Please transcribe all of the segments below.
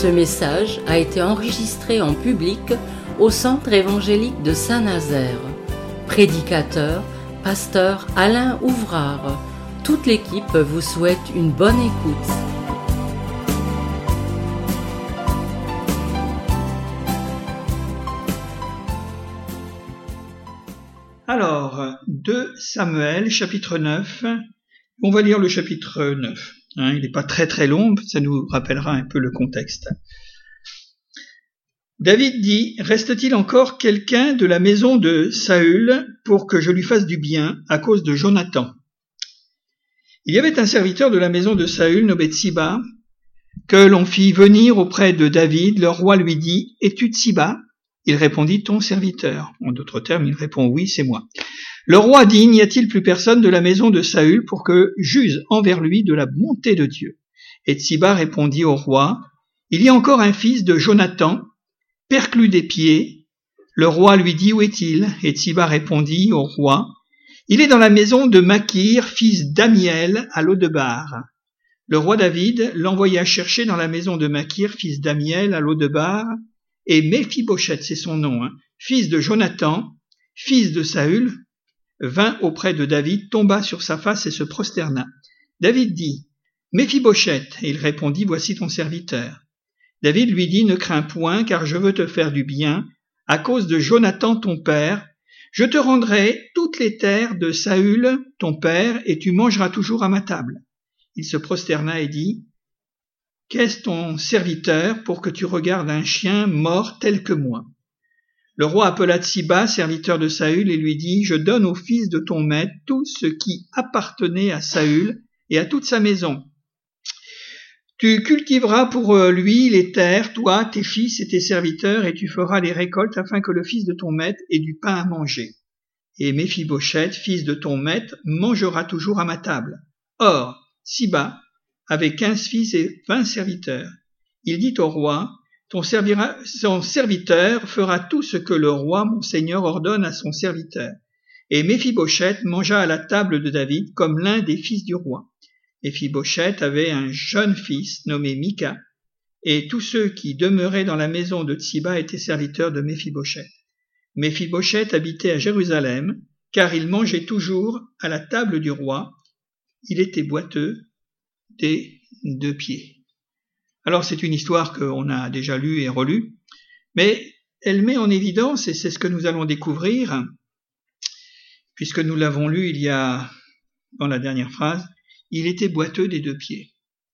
Ce message a été enregistré en public au Centre évangélique de Saint-Nazaire. Prédicateur, pasteur Alain Ouvrard. Toute l'équipe vous souhaite une bonne écoute. Alors, 2 Samuel, chapitre 9. On va lire le chapitre 9. Il n'est pas très très long, ça nous rappellera un peu le contexte. David dit, « Reste-t-il encore quelqu'un de la maison de Saül pour que je lui fasse du bien à cause de Jonathan ?» Il y avait un serviteur de la maison de Saül, nommé Tsiba, que l'on fit venir auprès de David. Le roi lui dit, « Es-tu Tsiba ?» Il répondit, « Ton serviteur. » En d'autres termes, il répond, « Oui, c'est moi. » Le roi dit, « N'y a-t-il plus personne de la maison de Saül pour que j'use envers lui de la bonté de Dieu ?» Et Tsiba répondit au roi, « Il y a encore un fils de Jonathan, perclus des pieds. » Le roi lui dit, « Où est-il ?» Et Tsiba répondit au roi, « Il est dans la maison de Makir, fils d'Amiel, à Lodebar. » Le roi David l'envoya chercher dans la maison de Makir, fils d'Amiel, à Lodebar, et Méphibosheth, c'est son nom, fils de Jonathan, fils de Saül, vint auprès de David, tomba sur sa face et se prosterna. David dit, « Méphibosheth » et il répondit, « Voici ton serviteur. » David lui dit, « Ne crains point, car je veux te faire du bien, à cause de Jonathan ton père. Je te rendrai toutes les terres de Saül ton père, et tu mangeras toujours à ma table. » Il se prosterna et dit, « Qu'est-ce ton serviteur pour que tu regardes un chien mort tel que moi ?» Le roi appela Tsiba, serviteur de Saül, et lui dit, « Je donne au fils de ton maître tout ce qui appartenait à Saül et à toute sa maison. Tu cultiveras pour lui les terres, toi, tes fils et tes serviteurs, et tu feras les récoltes afin que le fils de ton maître ait du pain à manger. Et Méphibosheth, fils de ton maître, mangera toujours à ma table. » Or, Tsiba avait 15 fils et 20 serviteurs. Il dit au roi, « Son serviteur fera tout ce que le roi, mon seigneur, ordonne à son serviteur. » Et Méphibosheth mangea à la table de David comme l'un des fils du roi. Méphibosheth avait un jeune fils nommé Mika, et tous ceux qui demeuraient dans la maison de Tsiba étaient serviteurs de Méphibosheth. Méphibosheth habitait à Jérusalem, car il mangeait toujours à la table du roi. Il était boiteux des 2 pieds. Alors c'est une histoire qu'on a déjà lue et relue, mais elle met en évidence, et c'est ce que nous allons découvrir, puisque nous l'avons lu il y a, dans la dernière phrase, il était boiteux des 2 pieds.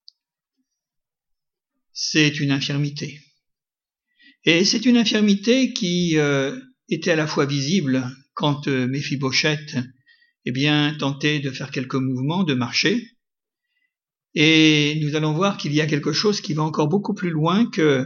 C'est une infirmité. Et c'est une infirmité qui était à la fois visible quand Méphibosheth tentait de faire quelques mouvements, de marcher. Et nous allons voir qu'il y a quelque chose qui va encore beaucoup plus loin que,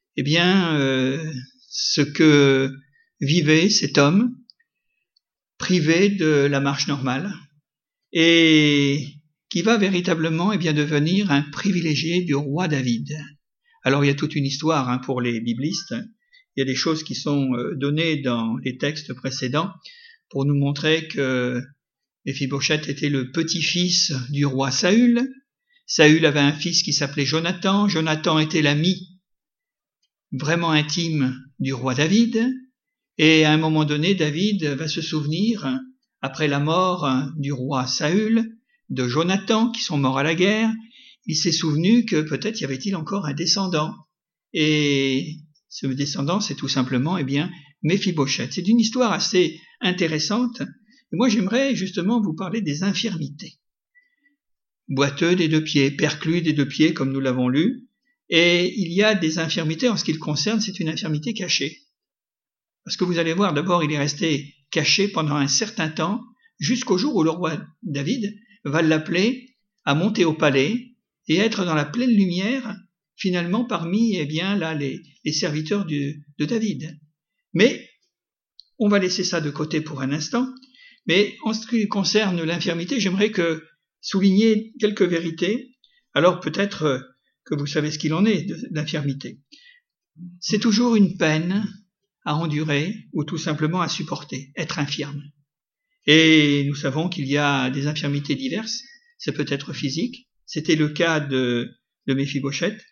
ce que vivait cet homme, privé de la marche normale, et qui va véritablement devenir un privilégié du roi David. Alors il y a toute une histoire pour les biblistes, il y a des choses qui sont données dans les textes précédents pour nous montrer que Méphibosheth était le petit-fils du roi Saül. Saül avait un fils qui s'appelait Jonathan. Jonathan était l'ami vraiment intime du roi David. Et à un moment donné, David va se souvenir, après la mort du roi Saül, de Jonathan, qui sont morts à la guerre. Il s'est souvenu que peut-être y avait-il encore un descendant. Et ce descendant, c'est tout simplement, Méphibosheth. C'est une histoire assez intéressante. Et moi, j'aimerais justement vous parler des infirmités. Boiteux des 2 pieds, perclus des 2 pieds, comme nous l'avons lu. Et il y a des infirmités, en ce qui le concerne, c'est une infirmité cachée. Parce que vous allez voir, d'abord, il est resté caché pendant un certain temps, jusqu'au jour où le roi David va l'appeler à monter au palais et être dans la pleine lumière, finalement, parmi, les serviteurs de David. Mais, on va laisser ça de côté pour un instant. Mais, en ce qui concerne l'infirmité, j'aimerais souligner quelques vérités. Alors peut-être que vous savez ce qu'il en est de l'infirmité. C'est toujours une peine à endurer ou tout simplement à supporter, être infirme. Et nous savons qu'il y a des infirmités diverses, c'est peut être physique, c'était le cas de Méphibosheth,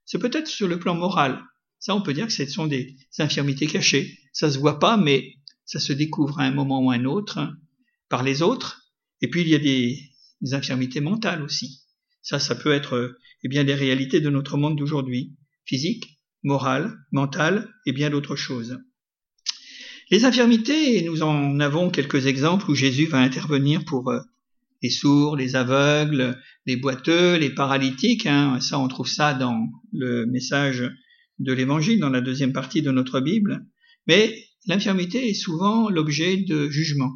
c'est peut-être sur le plan moral. Ça, on peut dire que ce sont des infirmités cachées. Ça se voit pas, mais ça se découvre à un moment ou à un autre par les autres. Et puis, il y a des infirmités mentales aussi. Ça peut être des réalités de notre monde d'aujourd'hui, physique, morale, mentale et bien d'autres choses. Les infirmités, nous en avons quelques exemples où Jésus va intervenir pour les sourds, les aveugles, les boiteux, les paralytiques. Ça, on trouve ça dans le message de l'Évangile, dans la deuxième partie de notre Bible. Mais l'infirmité est souvent l'objet de jugement.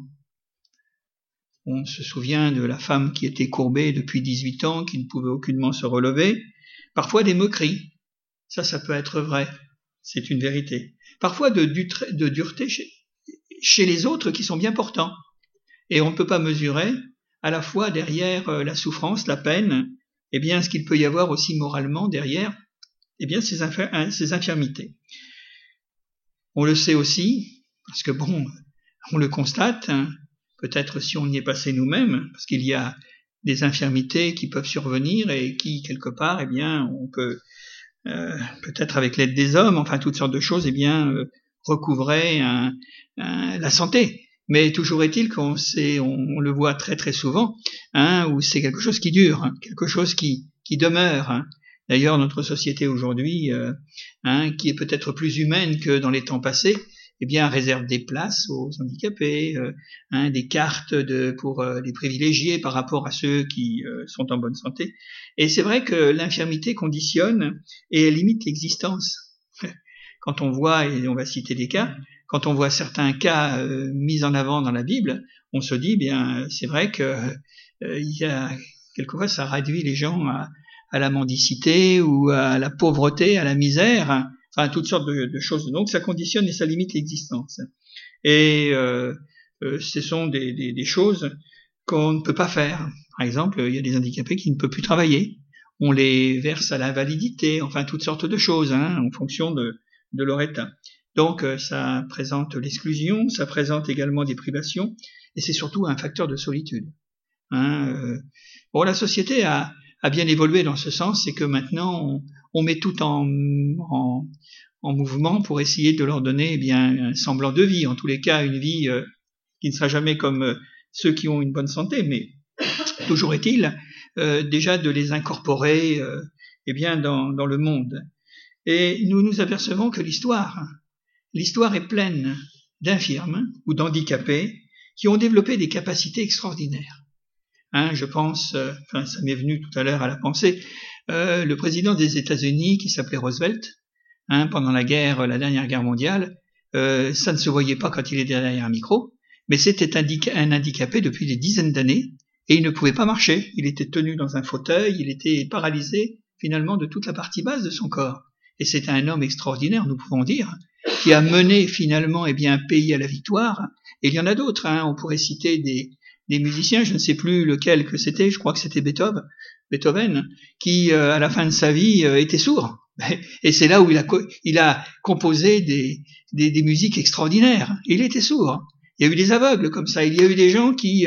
On se souvient de la femme qui était courbée depuis 18 ans, qui ne pouvait aucunement se relever. Parfois des moqueries. Ça peut être vrai. C'est une vérité. Parfois de dureté chez les autres qui sont bien portants. Et on ne peut pas mesurer à la fois derrière la souffrance, la peine, ce qu'il peut y avoir aussi moralement derrière ces infirmités. On le sait aussi, parce que on le constate, peut-être si on y est passé nous-mêmes, parce qu'il y a des infirmités qui peuvent survenir et qui, quelque part, on peut, peut-être avec l'aide des hommes, toutes sortes de choses, recouvrer la santé. Mais toujours est-il qu'on le voit très très souvent, où c'est quelque chose qui dure, quelque chose qui demeure. D'ailleurs, notre société aujourd'hui, qui est peut-être plus humaine que dans les temps passés, réserve des places aux handicapés, des cartes pour les privilégiés par rapport à ceux qui sont en bonne santé. Et c'est vrai que l'infirmité conditionne et limite l'existence. Quand on voit, et on va citer des cas, quand on voit certains cas mis en avant dans la Bible, on se dit, c'est vrai que quelquefois ça réduit les gens à la mendicité ou à la pauvreté, à la misère, toutes sortes de choses. Donc ça conditionne et ça limite l'existence. Et ce sont des choses qu'on ne peut pas faire. Par exemple, il y a des handicapés qui ne peuvent plus travailler. On les verse à l'invalidité, toutes sortes de choses, en fonction de leur état. Donc ça présente l'exclusion, ça présente également des privations, et c'est surtout un facteur de solitude. La société a bien évolué dans ce sens, c'est que maintenant on met tout en mouvement pour essayer de leur donner un semblant de vie, en tous les cas une vie qui ne sera jamais comme ceux qui ont une bonne santé, mais toujours est-il déjà de les incorporer dans le monde. Et nous nous apercevons que l'histoire est pleine d'infirmes ou d'handicapés qui ont développé des capacités extraordinaires. Je pense, ça m'est venu tout à l'heure à la pensée, le président des États-Unis qui s'appelait Roosevelt, pendant la dernière guerre mondiale, ça ne se voyait pas quand il était derrière un micro, mais c'était un handicapé depuis des dizaines d'années et il ne pouvait pas marcher. Il était tenu dans un fauteuil, il était paralysé finalement de toute la partie basse de son corps. Et c'était un homme extraordinaire, nous pouvons dire, qui a mené finalement un pays à la victoire. Et il y en a d'autres, on pourrait citer des musiciens, je ne sais plus lequel que c'était, je crois que c'était Beethoven, qui à la fin de sa vie était sourd. Et c'est là où il a composé des musiques extraordinaires. Il était sourd. Il y a eu des aveugles comme ça. Il y a eu des gens qui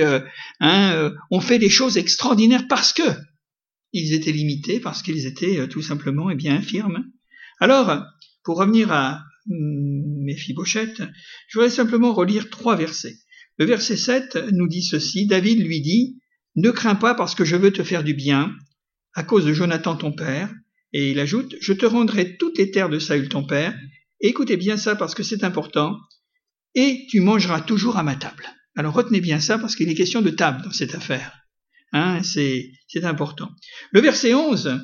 ont fait des choses extraordinaires parce que ils étaient limités, parce qu'ils étaient tout simplement infirmes. Alors, pour revenir à Méphibosheth, je voudrais simplement relire 3 versets. Le verset 7 nous dit ceci, David lui dit, « Ne crains pas parce que je veux te faire du bien, à cause de Jonathan ton père. » Et il ajoute, « Je te rendrai toutes les terres de Saül ton père. » Et écoutez bien ça parce que c'est important. « Et tu mangeras toujours à ma table. » Alors retenez bien ça parce qu'il est question de table dans cette affaire. C'est important. Le verset 11,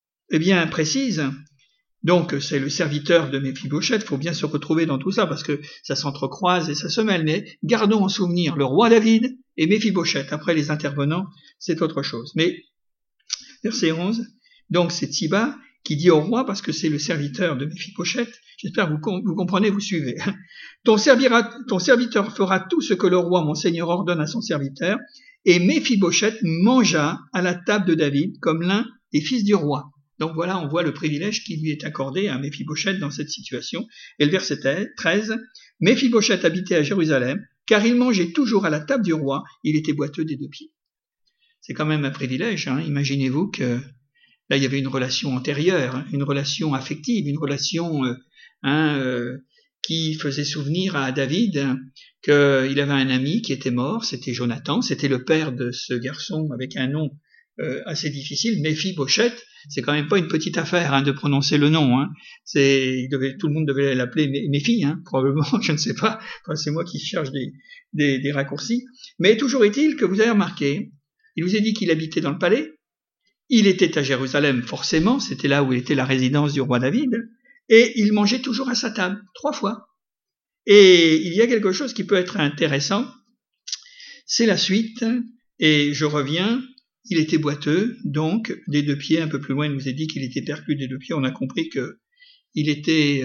précise, donc c'est le serviteur de Méphibosheth, il faut bien se retrouver dans tout ça parce que ça s'entrecroise et ça se mêle, mais gardons en souvenir le roi David et Méphibosheth. Après les intervenants, c'est autre chose. Mais verset 11, donc c'est Tsiba qui dit au roi, parce que c'est le serviteur de Méphibosheth, j'espère que vous comprenez, vous suivez. Ton serviteur fera tout ce que le roi, mon seigneur, ordonne à son serviteur, et Méphibosheth mangea à la table de David comme l'un des fils du roi. Donc voilà, on voit le privilège qui lui est accordé à Méphibosheth dans cette situation. Et le verset 13, Méphibosheth habitait à Jérusalem, car il mangeait toujours à la table du roi, il était boiteux des 2 pieds. C'est quand même un privilège, Imaginez-vous que Là, il y avait une relation antérieure, une relation affective, une relation qui faisait souvenir à David qu'il avait un ami qui était mort, c'était Jonathan, c'était le père de ce garçon avec un nom assez difficile, Méphi-Bochette. C'est quand même pas une petite affaire de prononcer le nom. Tout le monde devait l'appeler Méphi, probablement, je ne sais pas. Enfin, c'est moi qui cherche des raccourcis. Mais toujours est-il que vous avez remarqué, il vous a dit qu'il habitait dans le palais. Il était à Jérusalem, forcément, c'était là où était la résidence du roi David, et il mangeait toujours à sa table, 3 fois. Et il y a quelque chose qui peut être intéressant, c'est la suite, et je reviens, il était boiteux, donc des 2 pieds, un peu plus loin, il nous a dit qu'il était perclus des 2 pieds, on a compris qu'il était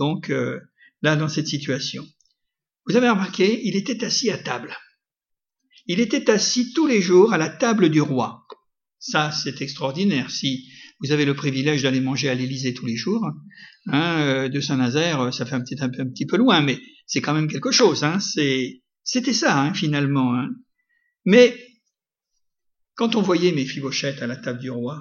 là dans cette situation. Vous avez remarqué, il était assis à table. Il était assis tous les jours à la table du roi. Ça, c'est extraordinaire. Si vous avez le privilège d'aller manger à l'Élysée tous les jours, de Saint-Nazaire, ça fait un petit peu loin, mais c'est quand même quelque chose. C'était ça, finalement. Mais quand on voyait Méphi-Bochette à la table du roi,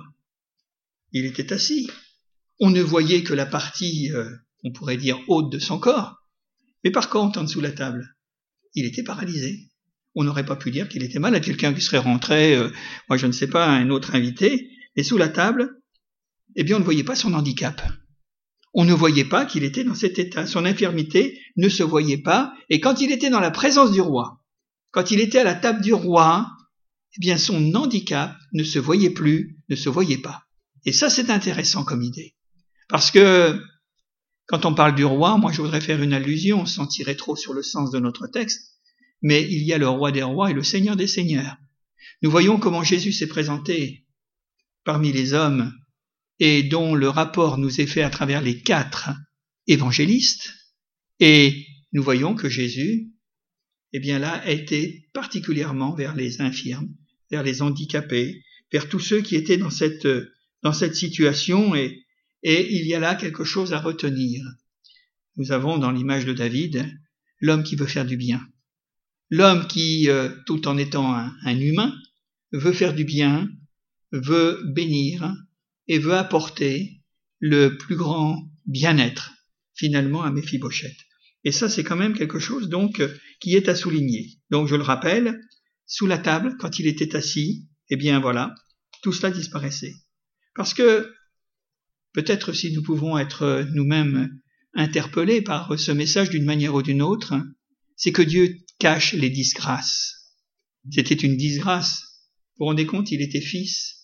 il était assis. On ne voyait que la partie, on pourrait dire, haute de son corps. Mais par contre, en dessous de la table, il était paralysé. On n'aurait pas pu dire qu'il était malade, quelqu'un qui serait rentré, moi je ne sais pas, un autre invité, et sous la table, eh bien on ne voyait pas son handicap. On ne voyait pas qu'il était dans cet état. Son infirmité ne se voyait pas, et quand il était dans la présence du roi, quand il était à la table du roi, eh bien son handicap ne se voyait plus, ne se voyait pas. Et ça c'est intéressant comme idée. Parce que quand on parle du roi, moi je voudrais faire une allusion sans tirer trop sur le sens de notre texte, mais il y a le roi des rois et le seigneur des seigneurs. Nous voyons comment Jésus s'est présenté parmi les hommes et dont le rapport nous est fait à travers les 4 évangélistes. Et nous voyons que Jésus, eh bien là, a été particulièrement vers les infirmes, vers les handicapés, vers tous ceux qui étaient dans cette situation, et il y a là quelque chose à retenir. Nous avons dans l'image de David l'homme qui veut faire du bien. L'homme qui, tout en étant un humain, veut faire du bien, veut bénir et veut apporter le plus grand bien-être, finalement, à Méphi-Bochette. Et ça, c'est quand même quelque chose, donc, qui est à souligner. Donc, je le rappelle, sous la table, quand il était assis, eh bien, voilà, tout cela disparaissait. Parce que, peut-être si nous pouvons être nous-mêmes interpellés par ce message d'une manière ou d'une autre, c'est que Dieu cache les disgrâces. C'était une disgrâce. Vous vous rendez compte, il était fils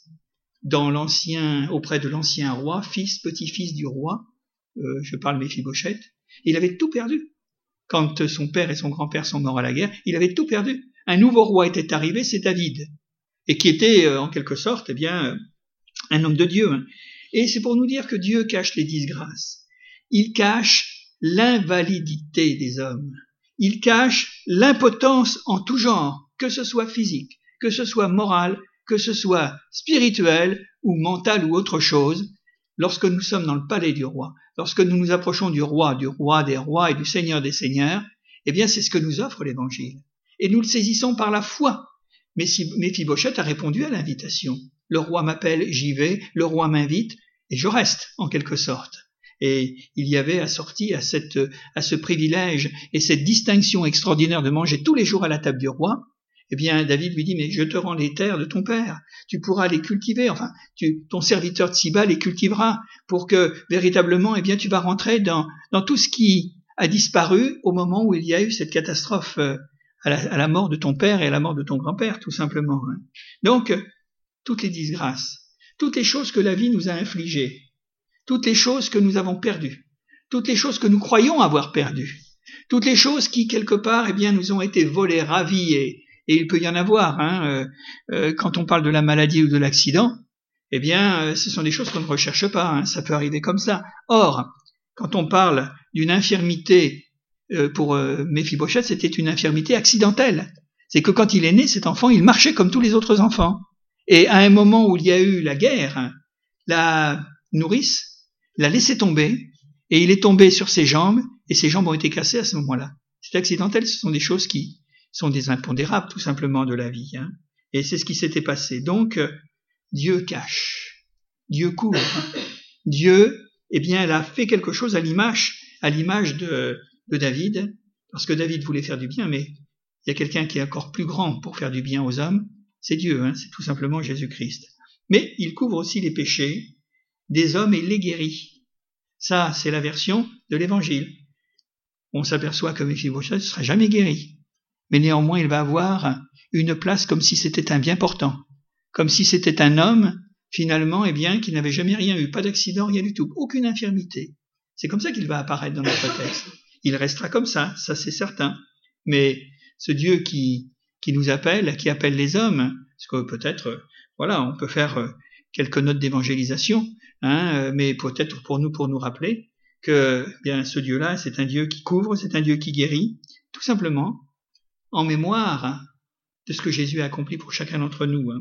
auprès de l'ancien roi, fils, petit-fils du roi, je parle Méphi-Bochette, il avait tout perdu. Quand son père et son grand-père sont morts à la guerre, il avait tout perdu. Un nouveau roi était arrivé, c'est David, et qui était en quelque sorte, eh bien, un homme de Dieu. Et c'est pour nous dire que Dieu cache les disgrâces. Il cache l'invalidité des hommes. Il cache l'impotence en tout genre, que ce soit physique, que ce soit moral, que ce soit spirituel ou mental ou autre chose. Lorsque nous sommes dans le palais du roi, lorsque nous nous approchons du roi des rois et du Seigneur des seigneurs, eh bien c'est ce que nous offre l'Évangile. Et nous le saisissons par la foi. Mais Méphi-Bochette a répondu à l'invitation. Le roi m'appelle, j'y vais, le roi m'invite, et je reste, en quelque sorte. Et il y avait assorti à ce privilège et cette distinction extraordinaire de manger tous les jours à la table du roi, eh bien, David lui dit, mais je te rends les terres de ton père, tu pourras les cultiver, enfin, ton serviteur Tsiba les cultivera pour que, véritablement, eh bien, tu vas rentrer dans tout ce qui a disparu au moment où il y a eu cette catastrophe à la mort de ton père et à la mort de ton grand-père, tout simplement. Donc, toutes les disgrâces, toutes les choses que la vie nous a infligées, toutes les choses que nous avons perdues, toutes les choses que nous croyons avoir perdues, toutes les choses qui, quelque part, eh bien, nous ont été volées, ravies, et il peut y en avoir, quand on parle de la maladie ou de l'accident, eh bien, ce sont des choses qu'on ne recherche pas, ça peut arriver comme ça. Or, quand on parle d'une infirmité, pour Méphi-Bochette, c'était une infirmité accidentelle. C'est que quand il est né, cet enfant, il marchait comme tous les autres enfants. Et à un moment où il y a eu la guerre, la nourrice l'a laissé tomber, et il est tombé sur ses jambes, et ses jambes ont été cassées à ce moment-là. C'est accidentel, ce sont des choses qui sont des impondérables, tout simplement, de la vie. Et c'est ce qui s'était passé. Donc, Dieu cache. Dieu couvre. Dieu, eh bien, elle a fait quelque chose à l'image de David, parce que David voulait faire du bien, mais il y a quelqu'un qui est encore plus grand pour faire du bien aux hommes, c'est Dieu, c'est tout simplement Jésus-Christ. Mais il couvre aussi les péchés des hommes et les guérit. Ça, c'est la version de l'Évangile. On s'aperçoit que Méphibosheth ne sera jamais guéri, mais néanmoins il va avoir une place comme si c'était un bien portant, comme si c'était un homme, finalement, eh bien, qui n'avait jamais rien eu, pas d'accident, rien du tout, aucune infirmité. C'est comme ça qu'il va apparaître dans notre texte. Il restera comme ça c'est certain. Mais ce Dieu qui nous appelle, qui appelle les hommes, parce que peut-être, voilà, on peut faire quelques notes d'évangélisation, mais peut-être pour nous rappeler que bien ce Dieu-là, c'est un Dieu qui couvre, c'est un Dieu qui guérit, tout simplement en mémoire de ce que Jésus a accompli pour chacun d'entre nous.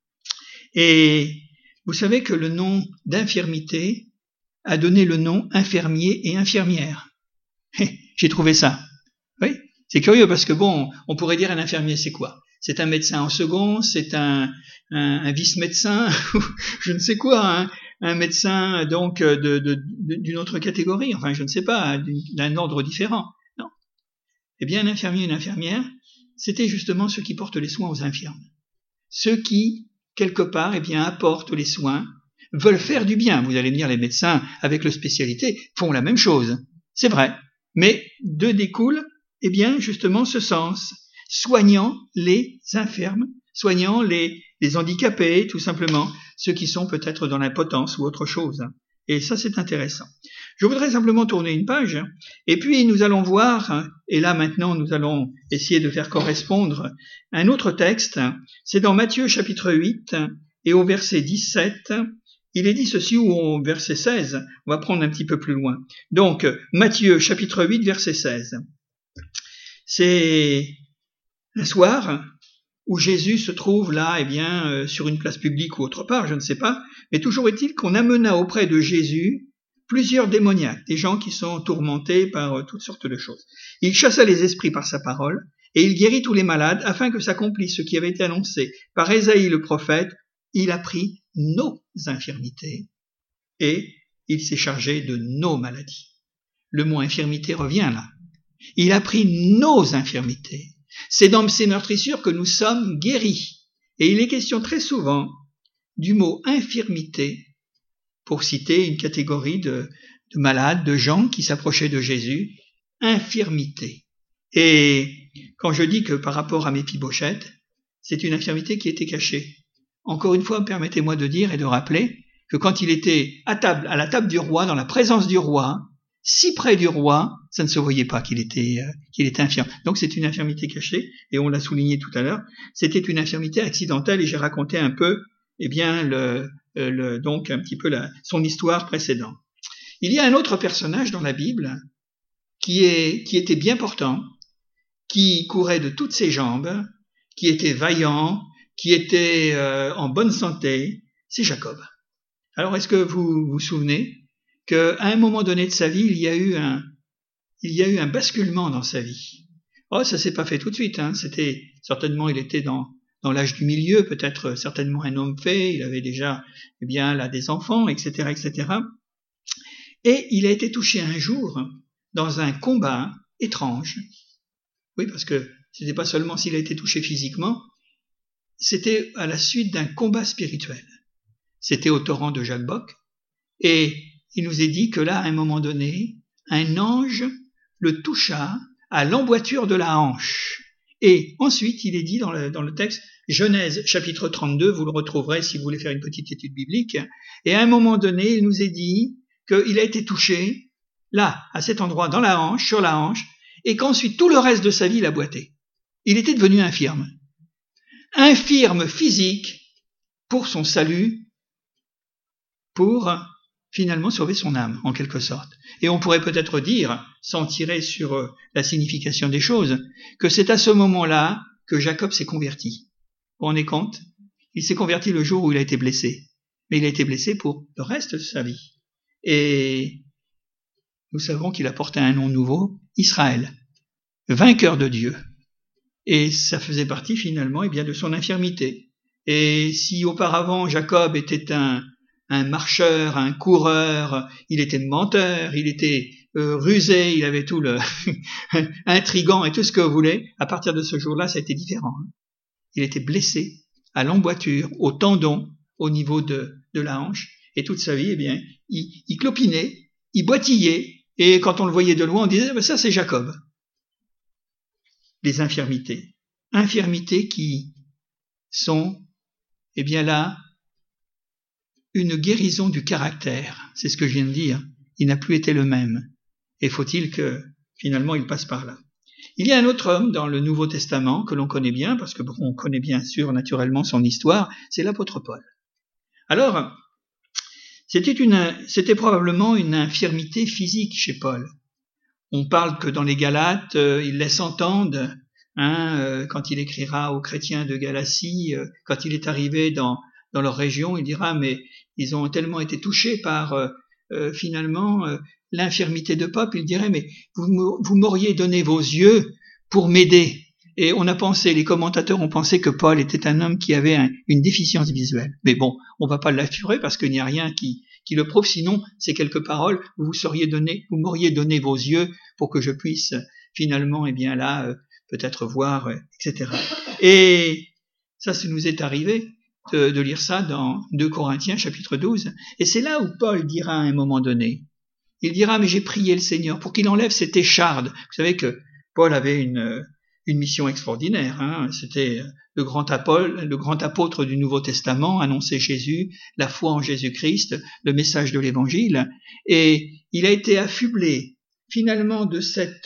Et vous savez que le nom d'infirmité a donné le nom infirmier et infirmière. J'ai trouvé ça. Oui, c'est curieux parce que bon, on pourrait dire un infirmier, c'est quoi? C'est un médecin en second, c'est un vice-médecin, je ne sais quoi, un médecin donc d'une autre catégorie, enfin je ne sais pas, d'un ordre différent. Non. Eh bien, un infirmier et une infirmière, c'était justement ceux qui portent les soins aux infirmes. Ceux qui, quelque part, eh bien, apportent les soins, veulent faire du bien. Vous allez me dire, les médecins, avec leur spécialité, font la même chose. C'est vrai. Mais d'eux découle, eh bien, justement, ce sens. Soignant les infirmes, soignant les handicapés, tout simplement, ceux qui sont peut-être dans l'impotence ou autre chose. Et ça, c'est intéressant. Je voudrais simplement tourner une page, et puis nous allons voir, et là maintenant nous allons essayer de faire correspondre un autre texte, c'est dans Matthieu chapitre 8, et au verset 17, il est dit ceci, ou au verset 16, on va prendre un petit peu plus loin. Donc, Matthieu chapitre 8, verset 16. C'est un soir où Jésus se trouve là, eh bien, sur une place publique ou autre part, je ne sais pas, mais toujours est-il qu'on amena auprès de Jésus plusieurs démoniaques, des gens qui sont tourmentés par toutes sortes de choses. Il chassa les esprits par sa parole, et il guérit tous les malades, afin que s'accomplisse ce qui avait été annoncé par Ésaïe le prophète. Il a pris nos infirmités, et il s'est chargé de nos maladies. Le mot infirmité revient là. Il a pris nos infirmités. C'est dans ces meurtrissures que nous sommes guéris. Et il est question très souvent du mot infirmité, pour citer une catégorie de malades, de gens qui s'approchaient de Jésus, infirmité. Et quand je dis que par rapport à Méphibosheth, c'est une infirmité qui était cachée. Encore une fois, permettez-moi de dire et de rappeler que quand il était à la table du roi, dans la présence du roi, si près du roi, ça ne se voyait pas qu'il était infirme. Donc c'est une infirmité cachée, et on l'a souligné tout à l'heure. C'était une infirmité accidentelle, et j'ai raconté un peu, eh bien, donc un petit peu son histoire précédente. Il y a un autre personnage dans la Bible qui était bien portant, qui courait de toutes ses jambes, qui était vaillant, qui était en bonne santé, c'est Jacob. Alors est-ce que vous vous souvenez qu'à un moment donné de sa vie, il y a eu un basculement dans sa vie. Oh, ça s'est pas fait tout de suite, C'était certainement, il était dans l'âge du milieu, peut-être certainement un homme fait, il avait déjà, eh bien, là, des enfants, etc., etc. Et il a été touché un jour dans un combat étrange. Oui, parce que c'était pas seulement s'il a été touché physiquement, c'était à la suite d'un combat spirituel. C'était au torrent de Jabbok, et il nous est dit que là, à un moment donné, un ange le toucha à l'emboîture de la hanche. Et ensuite, il est dit dans le texte, Genèse chapitre 32, vous le retrouverez si vous voulez faire une petite étude biblique, et à un moment donné, il nous est dit qu'il a été touché, là, à cet endroit, dans la hanche, sur la hanche, et qu'ensuite, tout le reste de sa vie, il a boité. Il était devenu infirme. Infirme physique pour son salut, pour finalement sauver son âme, en quelque sorte. Et on pourrait peut-être dire, sans tirer sur la signification des choses, que c'est à ce moment-là que Jacob s'est converti. Vous vous rendez compte? Il s'est converti le jour où il a été blessé. Mais il a été blessé pour le reste de sa vie. Et nous savons qu'il a porté un nom nouveau, Israël, vainqueur de Dieu. Et ça faisait partie finalement, eh bien, de son infirmité. Et si auparavant Jacob était un un marcheur, un coureur, il était menteur, il était rusé, il avait tout le intrigant et tout ce que vous voulez. À partir de ce jour-là, ça a été différent. Il était blessé à l'emboîture, au tendon, au niveau de la hanche, et toute sa vie, eh bien, il clopinait, il boitillait, et quand on le voyait de loin, on disait ça c'est Jacob. Les infirmités qui sont, eh bien là, une guérison du caractère. C'est ce que je viens de dire. Il n'a plus été le même. Et faut-il que, finalement, il passe par là. Il y a un autre homme dans le Nouveau Testament que l'on connaît bien, parce que on connaît bien sûr naturellement son histoire, c'est l'apôtre Paul. Alors, c'était probablement une infirmité physique chez Paul. On parle que dans les Galates, il laisse entendre, quand il écrira aux chrétiens de Galatie, quand il est arrivé dans leur région, il dira, mais ils ont tellement été touchés par, finalement, l'infirmité de Paul, il dirait, mais vous m'auriez donné vos yeux pour m'aider. Et on a pensé, les commentateurs ont pensé que Paul était un homme qui avait une déficience visuelle. Mais bon, on va pas l'assurer parce qu'il n'y a rien qui le prouve, sinon, ces quelques paroles, vous m'auriez donné vos yeux pour que je puisse, finalement, eh bien là, peut-être voir, etc. Et ça nous est arrivé de lire ça dans 2 Corinthiens chapitre 12. Et c'est là où Paul dira à un moment donné, il dira, mais j'ai prié le Seigneur pour qu'il enlève cette écharde. Vous savez que Paul avait une mission extraordinaire, c'était le grand apôtre du Nouveau Testament, annoncer Jésus, la foi en Jésus-Christ, le message de l'Évangile, et il a été affublé finalement de cette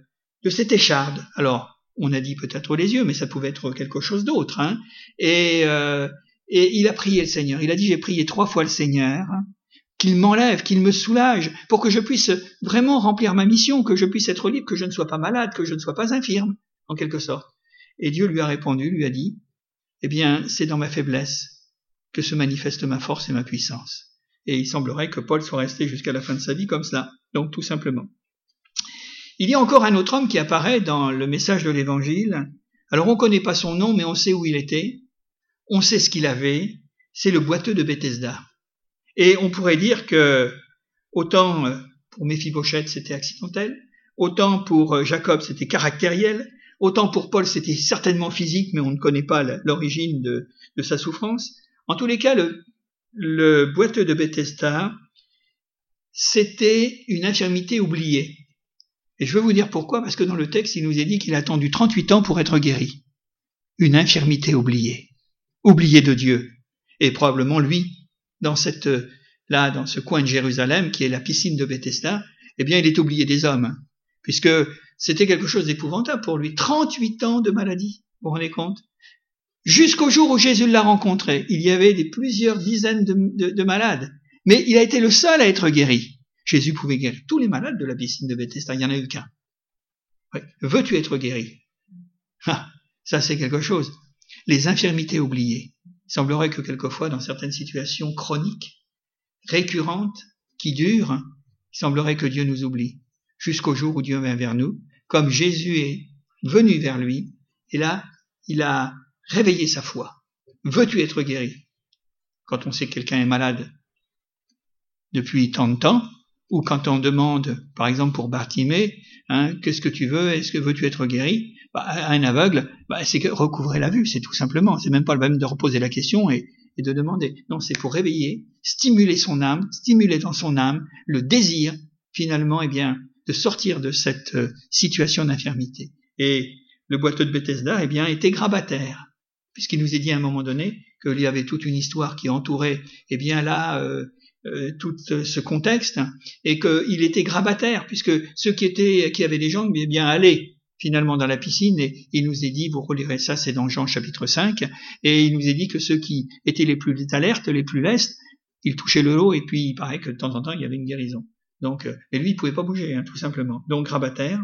écharde. Alors, on a dit peut-être les yeux, mais ça pouvait être quelque chose d'autre, et il a prié le Seigneur. Il a dit, j'ai prié 3 fois le Seigneur, qu'il m'enlève, qu'il me soulage, pour que je puisse vraiment remplir ma mission, que je puisse être libre, que je ne sois pas malade, que je ne sois pas infirme, en quelque sorte. Et Dieu lui a répondu, lui a dit, eh bien, c'est dans ma faiblesse que se manifeste ma force et ma puissance. Et il semblerait que Paul soit resté jusqu'à la fin de sa vie comme cela, donc tout simplement. Il y a encore un autre homme qui apparaît dans le message de l'Évangile. Alors on ne connaît pas son nom, mais on sait où il était, on sait ce qu'il avait, c'est le boiteux de Bethesda. Et on pourrait dire que, autant pour Méphibosheth c'était accidentel, autant pour Jacob c'était caractériel, autant pour Paul c'était certainement physique, mais on ne connaît pas l'origine de sa souffrance. En tous les cas, le boiteux de Bethesda, c'était une infirmité oubliée. Et je veux vous dire pourquoi, parce que dans le texte, il nous est dit qu'il a attendu 38 ans pour être guéri. Une infirmité oubliée de Dieu. Et probablement lui, dans ce coin de Jérusalem, qui est la piscine de Bethesda, eh bien, il est oublié des hommes, puisque c'était quelque chose d'épouvantable pour lui. 38 ans de maladie, vous vous rendez compte? Jusqu'au jour où Jésus l'a rencontré, il y avait plusieurs dizaines de malades, mais il a été le seul à être guéri. Jésus pouvait guérir tous les malades de la piscine de Bethesda, il n'y en a eu qu'un. Ouais. Veux-tu être guéri? Ça c'est quelque chose. Les infirmités oubliées. Il semblerait que quelquefois, dans certaines situations chroniques, récurrentes, qui durent, il semblerait que Dieu nous oublie, jusqu'au jour où Dieu vient vers nous, comme Jésus est venu vers lui, et là, il a réveillé sa foi. Veux-tu être guéri? Quand on sait que quelqu'un est malade depuis tant de temps, ou quand on demande, par exemple pour Bartimée, qu'est-ce que tu veux? Est-ce que veux-tu être guéri? Un aveugle, c'est que recouvrer la vue, c'est tout simplement. C'est même pas le même de reposer la question et de demander. Non, c'est pour réveiller, stimuler son âme, stimuler dans son âme le désir, finalement, eh bien, de sortir de cette situation d'infirmité. Et le boiteux de Bethesda, eh bien, était grabataire, puisqu'il nous est dit à un moment donné qu'il y avait toute une histoire qui entourait, eh bien, là, tout ce contexte, et qu'il était grabataire, puisque ceux qui avaient des jambes, eh bien, allaient finalement dans la piscine, et il nous est dit, vous relirez ça, c'est dans Jean chapitre 5, et il nous est dit que ceux qui étaient les plus alertes, les plus lestes, ils touchaient le lot, et puis il paraît que de temps en temps, il y avait une guérison. Donc, et lui, il pouvait pas bouger, tout simplement. Donc, grabataire.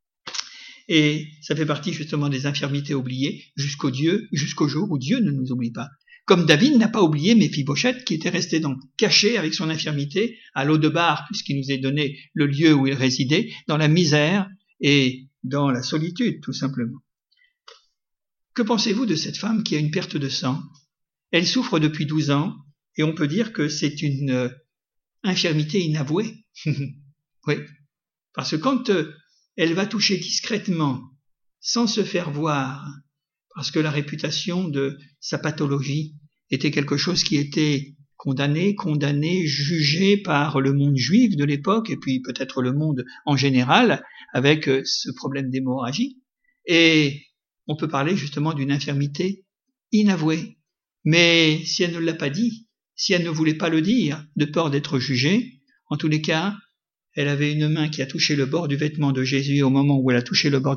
Et ça fait partie justement des infirmités oubliées jusqu'au jour où Dieu ne nous oublie pas. Comme David n'a pas oublié Méphibosheth, qui était resté donc caché avec son infirmité à Lo-debar, puisqu'il nous est donné le lieu où il résidait, dans la misère et dans la solitude, tout simplement. Que pensez-vous de cette femme qui a une perte de sang? Elle souffre depuis 12 ans, Et on peut dire que c'est une infirmité inavouée. Oui, parce que quand elle va toucher discrètement, sans se faire voir, parce que la réputation de sa pathologie était quelque chose qui était condamné, jugé par le monde juif de l'époque, et puis peut-être le monde en général, avec ce problème d'hémorragie. Et on peut parler justement d'une infirmité inavouée. Mais si elle ne l'a pas dit, si elle ne voulait pas le dire, de peur d'être jugée, en tous les cas, elle avait une main qui a touché le bord du vêtement de Jésus, et au moment où elle a touché le bord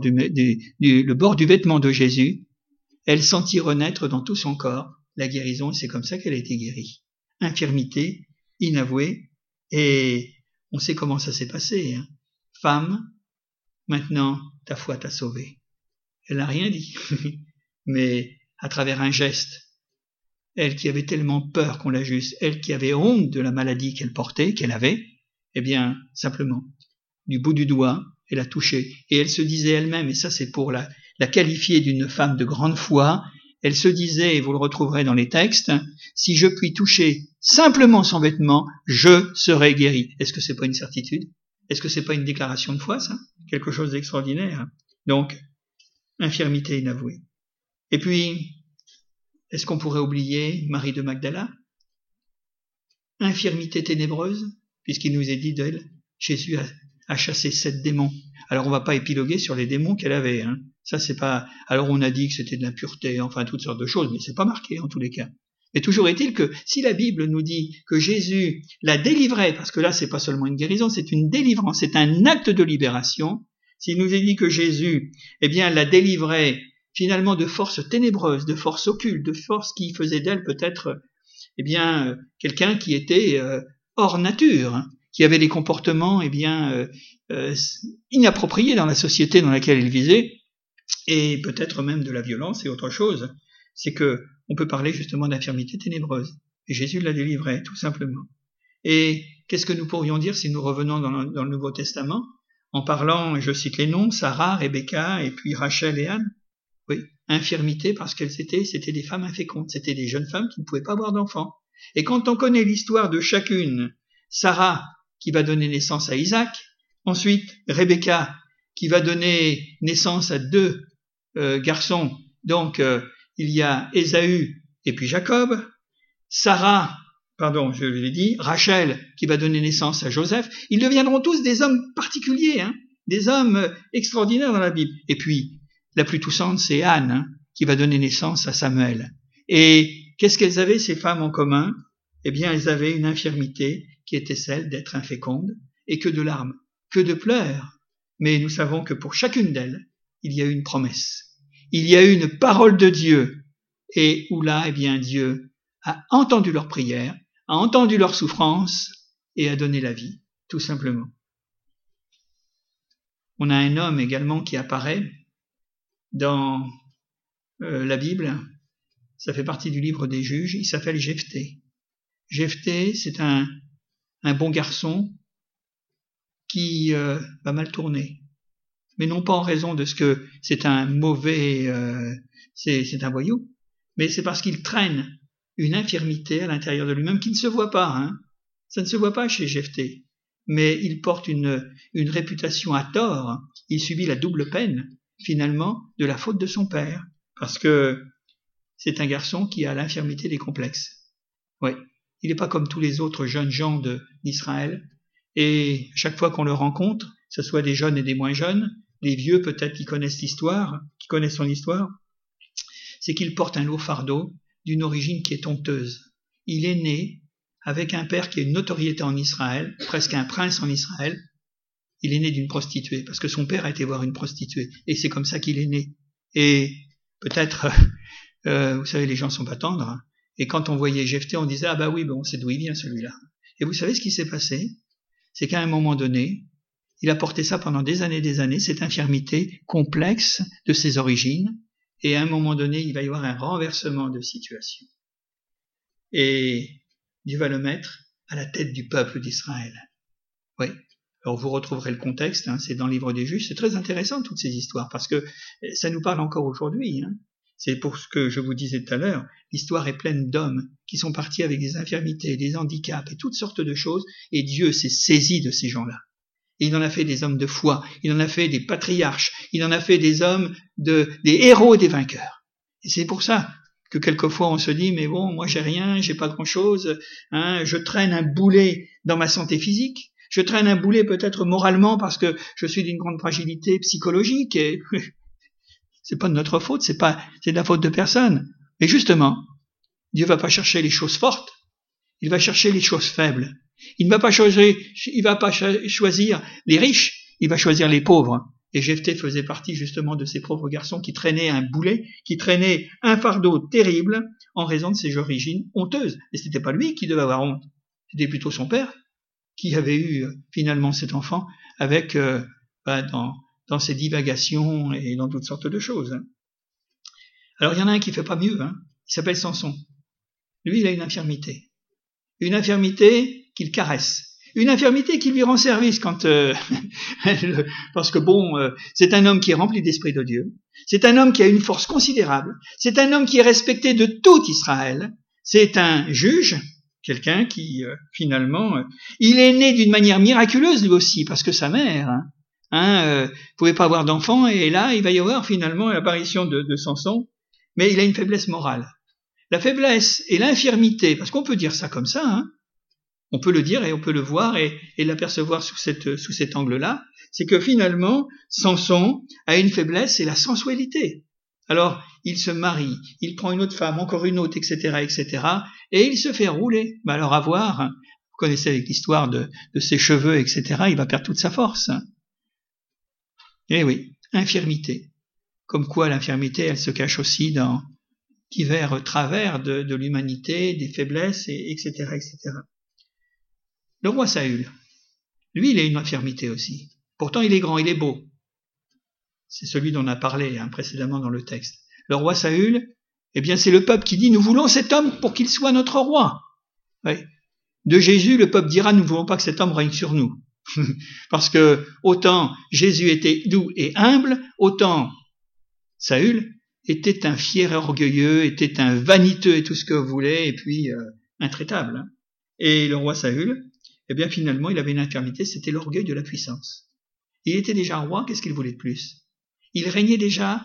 du vêtement de Jésus, elle sentit renaître dans tout son corps la guérison, et c'est comme ça qu'elle a été guérie. Infirmité inavouée, et on sait comment ça s'est passé. Hein. Femme, maintenant ta foi t'a sauvée. Elle n'a rien dit, mais à travers un geste, elle qui avait tellement peur qu'on la juge, elle qui avait honte de la maladie qu'elle portait, qu'elle avait, eh bien, simplement, du bout du doigt, elle a touché. Et elle se disait elle-même, et ça c'est pour la qualifier d'une femme de grande foi, elle se disait, et vous le retrouverez dans les textes, si je puis toucher simplement son vêtement, je serai guéri. Est-ce que c'est pas une certitude? Est-ce que c'est pas une déclaration de foi, ça? Quelque chose d'extraordinaire. Donc, infirmité inavouée. Et puis, est-ce qu'on pourrait oublier Marie de Magdala? Infirmité ténébreuse, puisqu'il nous est dit d'elle, Jésus a chassé 7 démons. Alors on va pas épiloguer sur les démons qu'elle avait, hein. Ça c'est pas. Alors on a dit que c'était de l'impureté, enfin toutes sortes de choses, mais c'est pas marqué en tous les cas. Mais toujours est-il que si la Bible nous dit que Jésus la délivrait, parce que là c'est pas seulement une guérison, c'est une délivrance, c'est un acte de libération. S'il nous est dit que Jésus, eh bien, la délivrait finalement de forces ténébreuses, de forces occultes, de forces qui faisaient d'elle peut-être, eh bien, quelqu'un qui était hors nature, hein, qui avait des comportements, eh bien, inappropriés dans la société dans laquelle elle vivait, et peut-être même de la violence et autre chose. C'est que on peut parler justement d'infirmité ténébreuse. Et Jésus la délivrait, tout simplement. Et qu'est-ce que nous pourrions dire si nous revenons dans le Nouveau Testament, en parlant, je cite les noms, Sarah, Rebecca, et puis Rachel et Anne? Oui, infirmité parce c'était des femmes infécondes, c'était des jeunes femmes qui ne pouvaient pas avoir d'enfants. Et quand on connaît l'histoire de chacune, Sarah qui va donner naissance à Isaac, ensuite Rebecca qui va donner naissance à 2 garçons, donc il y a Ésaü et puis Jacob, je l'ai dit, Rachel qui va donner naissance à Joseph, ils deviendront tous des hommes particuliers, hein, des hommes extraordinaires dans la Bible. Et puis, la plus touchante, c'est Anne, hein, qui va donner naissance à Samuel. Et qu'est-ce qu'elles avaient, ces femmes, en commun? Eh bien, elles avaient une infirmité qui était celle d'être infécondes, et que de larmes, que de pleurs. Mais nous savons que pour chacune d'elles, il y a eu une promesse. Il y a eu une parole de Dieu. Et où là, eh bien, Dieu a entendu leurs prières, a entendu leurs souffrances, et a donné la vie, tout simplement. On a un homme également qui apparaît dans la Bible, ça fait partie du livre des Juges, il s'appelle Jephthé. Jephthé, c'est un bon garçon qui va mal tourner, mais non pas en raison de ce que c'est un mauvais, c'est un voyou, mais c'est parce qu'il traîne une infirmité à l'intérieur de lui-même qui ne se voit pas, hein. Ça ne se voit pas chez Jephthé, mais il porte une réputation à tort, il subit la double peine, finalement, de la faute de son père, parce que c'est un garçon qui a l'infirmité des complexes. Oui, il n'est pas comme tous les autres jeunes gens d'Israël, et chaque fois qu'on le rencontre, que ce soit des jeunes et des moins jeunes, les vieux peut-être qui connaissent son histoire, c'est qu'il porte un lourd fardeau d'une origine qui est honteuse. Il est né avec un père qui a une notoriété en Israël, presque un prince en Israël. Il est né d'une prostituée, parce que son père a été voir une prostituée, et c'est comme ça qu'il est né. Et peut-être, vous savez, les gens sont pas tendres, hein, et quand on voyait Jephthé, on disait, ah bah oui, bon, c'est d'où il vient celui-là. Et vous savez ce qui s'est passé? C'est qu'à un moment donné, il a porté ça pendant des années, cette infirmité complexe de ses origines, et à un moment donné, il va y avoir un renversement de situation. Et Dieu va le mettre à la tête du peuple d'Israël. Oui. Alors vous retrouverez le contexte, hein, c'est dans le livre des Juges, c'est très intéressant toutes ces histoires, parce que ça nous parle encore aujourd'hui. Hein. C'est pour ce que je vous disais tout à l'heure, l'histoire est pleine d'hommes qui sont partis avec des infirmités, des handicaps et toutes sortes de choses, et Dieu s'est saisi de ces gens-là. Et il en a fait des hommes de foi, il en a fait des patriarches, il en a fait des hommes, des héros, des vainqueurs. Et c'est pour ça que quelquefois on se dit, mais bon, moi j'ai rien, j'ai pas grand-chose, je traîne un boulet dans ma santé physique, je traîne un boulet peut-être moralement parce que je suis d'une grande fragilité psychologique, et c'est pas de notre faute, c'est de la faute de personne. Mais justement, Dieu va pas chercher les choses fortes, il va chercher les choses faibles. Il va pas choisir les riches, il va choisir les pauvres. Et Jephthé faisait partie justement de ces pauvres garçons qui traînaient un boulet, qui traînaient un fardeau terrible en raison de ses origines honteuses. Et c'était pas lui qui devait avoir honte, c'était plutôt son père qui avait eu finalement cet enfant avec dans ses divagations et dans toutes sortes de choses. Alors il y en a un qui fait pas mieux, il s'appelle Samson. Lui, il a une infirmité qu'il caresse, une infirmité qui lui rend service quand parce que c'est un homme qui est rempli d'esprit de Dieu, c'est un homme qui a une force considérable, c'est un homme qui est respecté de tout Israël, c'est un juge, quelqu'un qui finalement il est né d'une manière miraculeuse lui aussi, parce que sa mère pouvait pas avoir d'enfant, et là il va y avoir finalement l'apparition de Samson, mais il a une faiblesse morale. La faiblesse et l'infirmité, parce qu'on peut dire ça comme ça, on peut le dire et on peut le voir et l'apercevoir sous cet angle-là, c'est que finalement, Samson a une faiblesse, c'est la sensualité. Alors, il se marie, il prend une autre femme, encore une autre, etc., et il se fait rouler. Alors à voir, vous connaissez avec l'histoire de ses cheveux, etc., il va perdre toute sa force. Eh oui, infirmité. Comme quoi l'infirmité, elle se cache aussi dans divers travers de l'humanité, des faiblesses, etc., etc. Le roi Saül, lui, il a une infirmité aussi. Pourtant, il est grand, il est beau. C'est celui dont on a parlé précédemment dans le texte. Le roi Saül, eh bien, c'est le peuple qui dit, nous voulons cet homme pour qu'il soit notre roi. Oui. De Jésus, le peuple dira, nous ne voulons pas que cet homme règne sur nous. Parce que autant Jésus était doux et humble, autant Saül était un fier et orgueilleux, était un vaniteux et tout ce que vous voulez, et puis intraitable. Et le roi Saül, eh bien finalement, il avait une infirmité, c'était l'orgueil de la puissance. Il était déjà roi, qu'est-ce qu'il voulait de plus? Il régnait déjà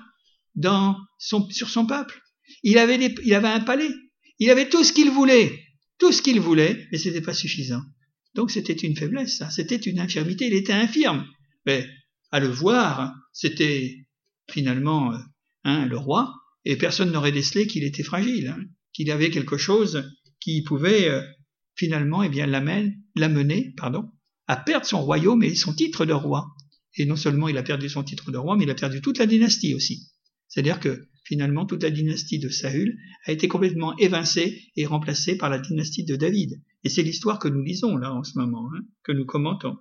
sur son peuple. Il avait un palais, il avait tout ce qu'il voulait, mais c'était pas suffisant. Donc c'était une faiblesse, ça, c'était une infirmité, il était infirme. Mais à le voir, c'était finalement le roi, et personne n'aurait décelé qu'il était fragile, qu'il avait quelque chose qui pouvait finalement l'amener à perdre son royaume et son titre de roi. Et non seulement il a perdu son titre de roi, mais il a perdu toute la dynastie aussi. C'est-à-dire que finalement toute la dynastie de Saül a été complètement évincée et remplacée par la dynastie de David. Et c'est l'histoire que nous lisons là en ce moment, que nous commentons.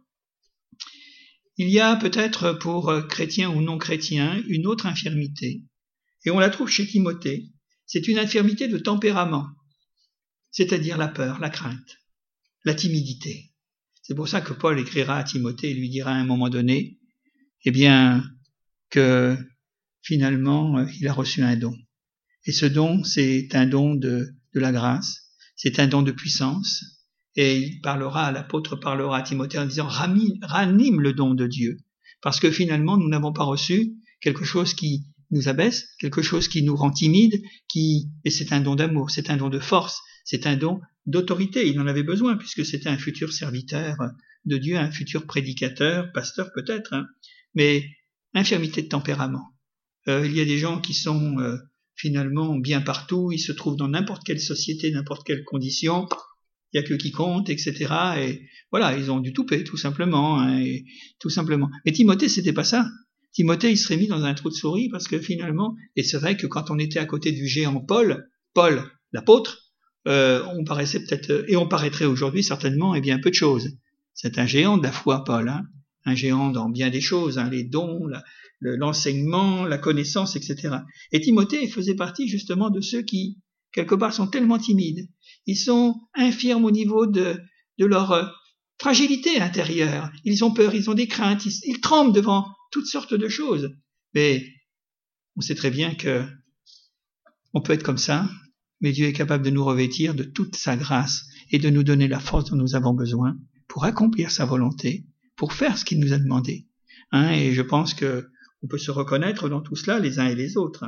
Il y a peut-être pour chrétiens ou non chrétiens une autre infirmité, et on la trouve chez Timothée. C'est une infirmité de tempérament, c'est-à-dire la peur, la crainte, la timidité. C'est pour ça que Paul écrira à Timothée et lui dira à un moment donné, eh bien, que finalement, il a reçu un don. Et ce don, c'est un don de la grâce, c'est un don de puissance, et l'apôtre parlera à Timothée en disant, ranime le don de Dieu, parce que finalement, nous n'avons pas reçu quelque chose qui nous abaisse, quelque chose qui nous rend timide, et c'est un don d'amour, c'est un don de force, c'est un don d'autorité. Il en avait besoin, puisque c'était un futur serviteur de Dieu, un futur prédicateur, pasteur peut-être, mais infirmité de tempérament. Il y a des gens qui sont finalement bien partout, ils se trouvent dans n'importe quelle société, n'importe quelle condition, il y a que qui compte, etc. Et voilà, ils ont du toupet, tout simplement. Mais Timothée, c'était pas ça. Timothée, il serait mis dans un trou de souris parce que finalement, et c'est vrai que quand on était à côté du géant Paul, l'apôtre, on paraissait peut-être, et on paraîtrait aujourd'hui certainement, eh bien, peu de choses. C'est un géant de la foi, Paul, un géant dans bien des choses, les dons, l'enseignement, la connaissance, etc. Et Timothée faisait partie justement de ceux qui, quelque part, sont tellement timides. Ils sont infirmes au niveau de leur fragilité intérieure. Ils ont peur, ils ont des craintes, ils tremblent devant toutes sortes de choses. Mais on sait très bien que On peut être comme ça, mais Dieu est capable de nous revêtir de toute sa grâce et de nous donner la force dont nous avons besoin pour accomplir sa volonté, pour faire ce qu'il nous a demandé. Et je pense que on peut se reconnaître dans tout cela les uns et les autres.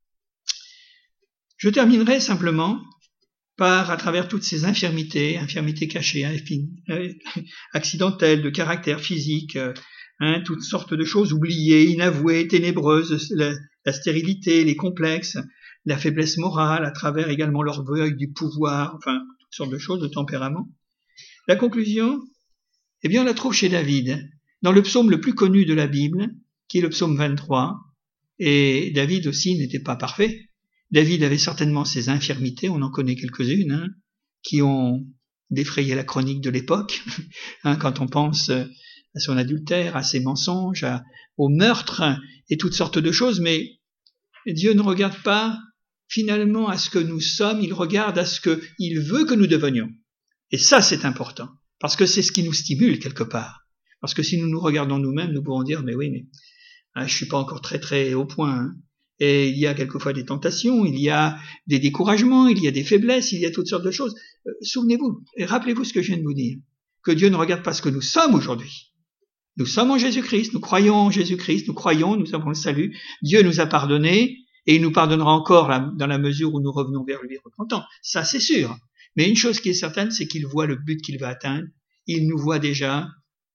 Je terminerai simplement par, à travers toutes ces infirmités cachées, accidentelles, de caractère physique, toutes sortes de choses oubliées, inavouées, ténébreuses, la stérilité, les complexes, la faiblesse morale, à travers également l'orgueil du pouvoir, enfin, toutes sortes de choses, de tempérament. La conclusion, eh bien, on la trouve chez David, dans le psaume le plus connu de la Bible, qui est le psaume 23, et David aussi n'était pas parfait. David avait certainement ses infirmités, on en connaît quelques-unes, qui ont défrayé la chronique de l'époque, quand on pense à son adultère, à ses mensonges, au meurtre, et toutes sortes de choses, mais Dieu ne regarde pas finalement à ce que nous sommes, il regarde à ce qu'il veut que nous devenions. Et ça, c'est important, parce que c'est ce qui nous stimule quelque part. Parce que si nous nous regardons nous-mêmes, nous pourrons dire, mais oui, mais je suis pas encore très très au point, Et il y a quelquefois des tentations, il y a des découragements, il y a des faiblesses, il y a toutes sortes de choses. Souvenez-vous, et rappelez-vous ce que je viens de vous dire, que Dieu ne regarde pas ce que nous sommes aujourd'hui. Nous sommes en Jésus-Christ, nous croyons en Jésus-Christ, nous avons le salut, Dieu nous a pardonné, et il nous pardonnera encore dans la mesure où nous revenons vers lui repentants. Ça, c'est sûr. Mais une chose qui est certaine, c'est qu'il voit le but qu'il va atteindre. Il nous voit déjà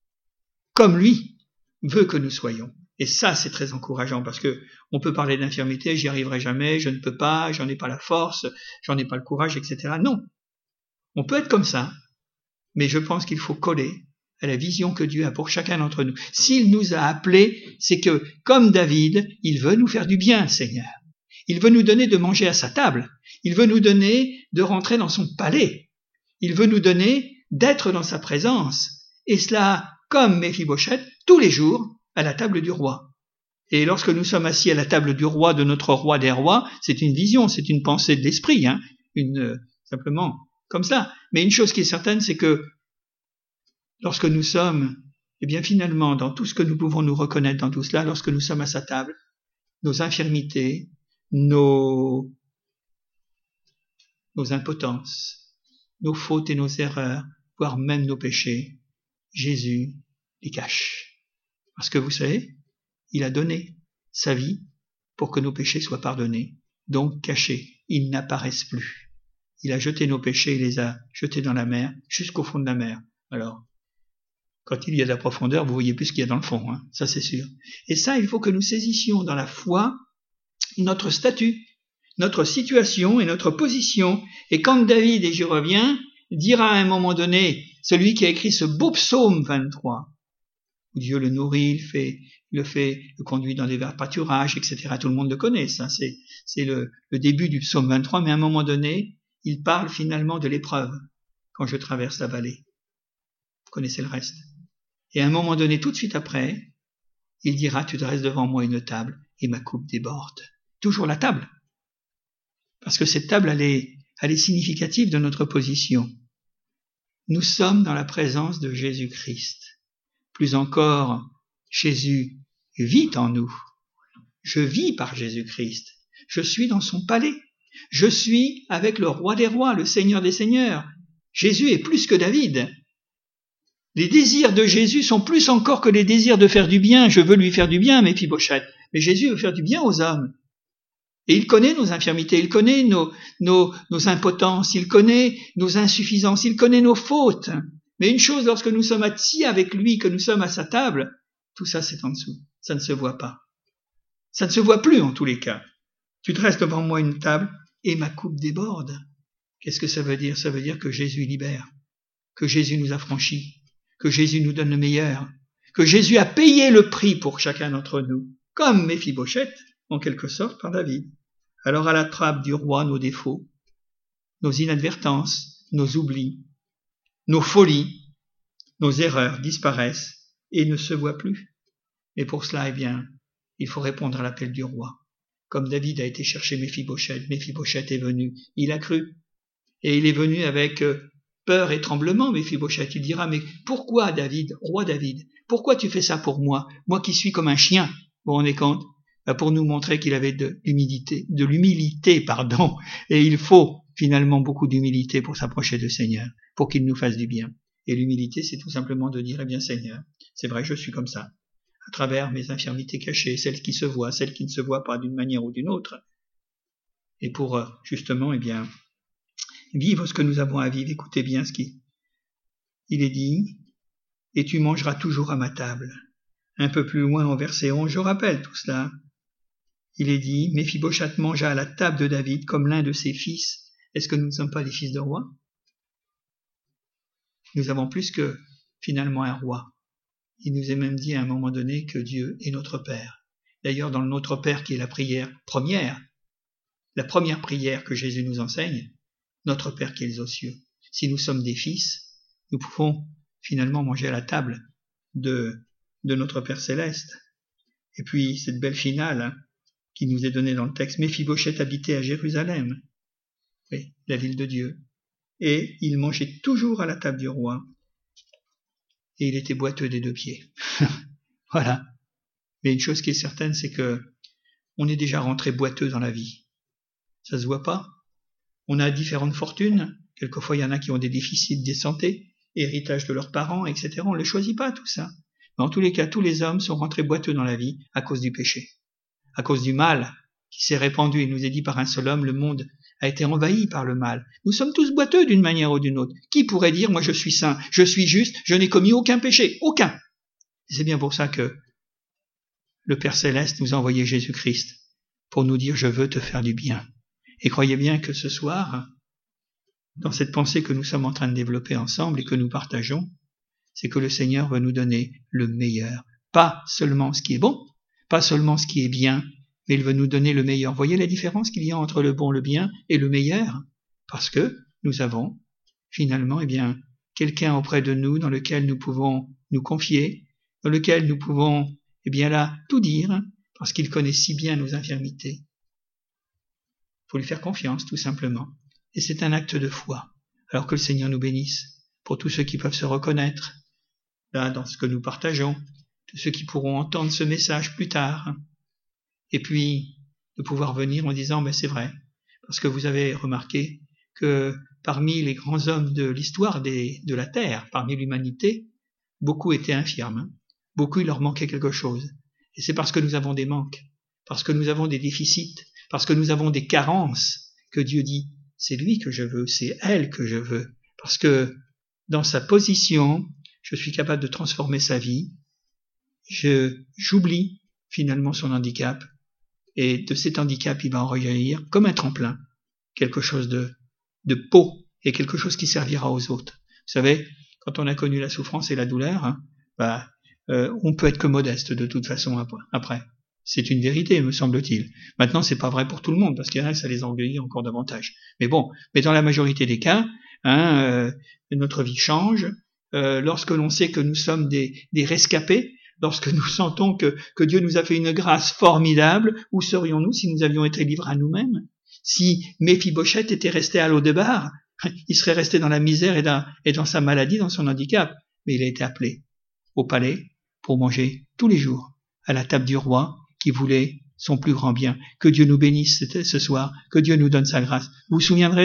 comme lui veut que nous soyons. Et ça, c'est très encourageant parce que on peut parler d'infirmité, j'y arriverai jamais, je ne peux pas, j'en ai pas la force, j'en ai pas le courage, etc. Non. On peut être comme ça, mais je pense qu'il faut coller à la vision que Dieu a pour chacun d'entre nous. S'il nous a appelés, c'est que, comme David, il veut nous faire du bien, Seigneur. Il veut nous donner de manger à sa table. Il veut nous donner de rentrer dans son palais. Il veut nous donner d'être dans sa présence. Et cela, comme Méphibosheth, tous les jours, à la table du roi. Et lorsque nous sommes assis à la table du roi, de notre roi des rois, c'est une vision, c'est une pensée de l'esprit, simplement comme ça. Mais une chose qui est certaine, c'est que lorsque nous sommes, eh bien finalement, dans tout ce que nous pouvons nous reconnaître dans tout cela, lorsque nous sommes à sa table, nos infirmités, nos impotences, nos fautes et nos erreurs, voire même nos péchés, Jésus les cache. Parce que vous savez, il a donné sa vie pour que nos péchés soient pardonnés, donc cachés, ils n'apparaissent plus. Il a jeté nos péchés, il les a jetés dans la mer, jusqu'au fond de la mer. Alors, quand il y a de la profondeur, vous voyez plus ce qu'il y a dans le fond, ça c'est sûr. Et ça, il faut que nous saisissions dans la foi notre statut, notre situation et notre position. Et quand David, et j'y reviens, dira à un moment donné, celui qui a écrit ce beau psaume 23, où Dieu le nourrit, le conduit dans des verts pâturages, etc. Tout le monde le connaît, ça, c'est le début du psaume 23, mais à un moment donné, il parle finalement de l'épreuve, quand je traverse la vallée. Vous connaissez le reste. Et à un moment donné, tout de suite après, il dira, tu dresses devant moi une table, et ma coupe déborde. Toujours la table. Parce que cette table, elle est significative de notre position. Nous sommes dans la présence de Jésus-Christ. Plus encore, Jésus vit en nous. Je vis par Jésus-Christ. Je suis dans son palais. Je suis avec le roi des rois, le Seigneur des seigneurs. Jésus est plus que David. Les désirs de Jésus sont plus encore que les désirs de faire du bien. Je veux lui faire du bien, Méphibosheth. Mais Jésus veut faire du bien aux hommes. Et il connaît nos infirmités, il connaît nos impotences, il connaît nos insuffisances, il connaît nos fautes. Mais une chose, lorsque nous sommes assis avec lui, que nous sommes à sa table, tout ça c'est en dessous. Ça ne se voit pas. Ça ne se voit plus en tous les cas. Tu dresses devant moi une table et ma coupe déborde. Qu'est-ce que ça veut dire? Ça veut dire que Jésus libère, que Jésus nous affranchit, que Jésus nous donne le meilleur, que Jésus a payé le prix pour chacun d'entre nous, comme Méphibosheth, en quelque sorte, par David. Alors à la trappe du roi, nos défauts, nos inadvertances, nos oublis, nos folies, nos erreurs disparaissent et ne se voient plus. Et pour cela, eh bien, il faut répondre à l'appel du roi. Comme David a été chercher Méphibosheth, Méphibosheth est venu, il a cru. Et il est venu avec peur et tremblement, Méphibosheth. Il dira, mais pourquoi David, roi David, pourquoi tu fais ça pour moi, moi qui suis comme un chien? Vous vous rendez compte? pour nous montrer qu'il avait de l'humilité, et il faut finalement beaucoup d'humilité pour s'approcher du Seigneur, pour qu'il nous fasse du bien. Et l'humilité, c'est tout simplement de dire, eh bien Seigneur, c'est vrai, je suis comme ça, à travers mes infirmités cachées, celles qui se voient, celles qui ne se voient pas d'une manière ou d'une autre, et pour justement, eh bien, vivre ce que nous avons à vivre. Écoutez bien ce qu'il est dit, et tu mangeras toujours à ma table. Un peu plus loin, au verset 11, je rappelle tout cela. Il est dit, Méphibosheth mangea à la table de David comme l'un de ses fils. Est-ce que nous ne sommes pas des fils de rois? Nous avons plus que finalement un roi. Il nous est même dit à un moment donné que Dieu est notre Père. D'ailleurs, dans le Notre Père qui est la prière première, la première prière que Jésus nous enseigne, notre Père qui es aux cieux. Si nous sommes des fils, nous pouvons finalement manger à la table de notre Père Céleste. Et puis, cette belle finale qui nous est donnée dans le texte, Méphibosheth habitait à Jérusalem, oui, la ville de Dieu, et il mangeait toujours à la table du roi, et il était boiteux des 2 pieds. Voilà. Mais une chose qui est certaine, c'est que on est déjà rentré boiteux dans la vie. Ça se voit pas. On a différentes fortunes. Quelquefois, il y en a qui ont des déficits de santé, héritage de leurs parents, etc. On ne le choisit pas, tout ça. Mais en tous les cas, tous les hommes sont rentrés boiteux dans la vie à cause du péché, à cause du mal qui s'est répandu. Il nous est dit par un seul homme, le monde a été envahi par le mal. Nous sommes tous boiteux d'une manière ou d'une autre. Qui pourrait dire, moi je suis saint, je suis juste, je n'ai commis aucun péché, aucun. Et c'est bien pour ça que le Père Céleste nous a envoyé Jésus-Christ pour nous dire, je veux te faire du bien. Et croyez bien que ce soir, dans cette pensée que nous sommes en train de développer ensemble et que nous partageons, c'est que le Seigneur veut nous donner le meilleur. Pas seulement ce qui est bon, pas seulement ce qui est bien, mais il veut nous donner le meilleur. Voyez la différence qu'il y a entre le bon, le bien et le meilleur? Parce que nous avons finalement, eh bien, quelqu'un auprès de nous dans lequel nous pouvons nous confier, dans lequel nous pouvons, eh bien là, tout dire, parce qu'il connaît si bien nos infirmités. Il faut lui faire confiance, tout simplement. Et c'est un acte de foi. Alors que le Seigneur nous bénisse pour tous ceux qui peuvent se reconnaître là dans ce que nous partageons, tous ceux qui pourront entendre ce message plus tard, et puis de pouvoir venir en disant, ben c'est vrai, parce que vous avez remarqué que parmi les grands hommes de l'histoire de la terre, parmi l'humanité, beaucoup étaient infirmes, beaucoup il leur manquait quelque chose. Et c'est parce que nous avons des manques, parce que nous avons des déficits, parce que nous avons des carences, que Dieu dit, c'est lui que je veux, c'est elle que je veux, parce que dans sa position, je suis capable de transformer sa vie, j'oublie finalement son handicap, et de cet handicap, il va en rejaillir comme un tremplin, quelque chose de beau, et quelque chose qui servira aux autres. Vous savez, quand on a connu la souffrance et la douleur, on peut être que modeste de toute façon après. C'est une vérité, me semble-t-il. Maintenant, c'est pas vrai pour tout le monde, parce qu'il y en a, ça les orgueillit encore davantage. Mais bon, mais dans la majorité des cas, notre vie change. Lorsque l'on sait que nous sommes des rescapés, lorsque nous sentons que Dieu nous a fait une grâce formidable, où serions-nous si nous avions été livrés à nous-mêmes? Si Méphibosheth était resté à Lo-Débar, il serait resté dans la misère et dans sa maladie, dans son handicap. Mais il a été appelé au palais pour manger tous les jours à la table du roi qui voulait son plus grand bien. Que Dieu nous bénisse ce soir, que Dieu nous donne sa grâce. Vous vous souviendrez